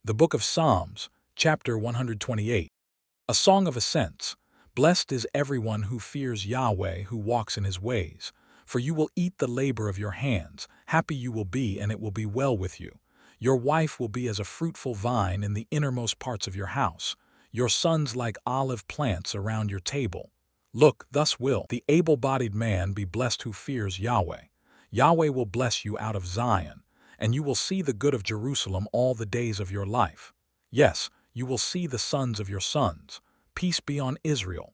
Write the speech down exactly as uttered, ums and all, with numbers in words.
The Book of Psalms, chapter one hundred twenty-eight. A Song of Ascents. Blessed is everyone who fears Yahweh, who walks in his ways. For you will eat the labor of your hands. Happy you will be, and it will be well with you. Your wife will be as a fruitful vine in the innermost parts of your house, your sons like olive plants around your table. Look, thus will the able-bodied man be blessed who fears Yahweh. Yahweh will bless you out of Zion, and you will see the good of Jerusalem all the days of your life. Yes, you will see the sons of your sons. Peace be on Israel.